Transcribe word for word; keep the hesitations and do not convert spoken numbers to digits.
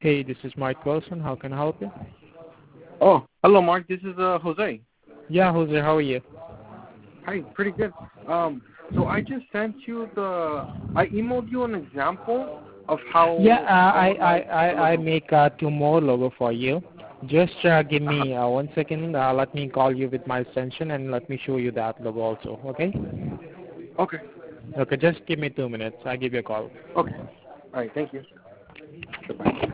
Hey, this is Mike Wilson. How can I help you? Oh, hello, Mark. This is uh, Jose. Yeah, Jose, how are you? Hi, pretty good. Um, so I just sent you the. I emailed you an example of how Yeah, uh, I I, would I, like the I, I logo. make uh, two more logo for you. Just uh, give Uh-huh. me uh, one second. Uh, let me call you with my extension and let me show you that logo also. Okay? Okay. Okay, just give me two minutes. I'll give you a call. Okay. All right. Thank you. Goodbye.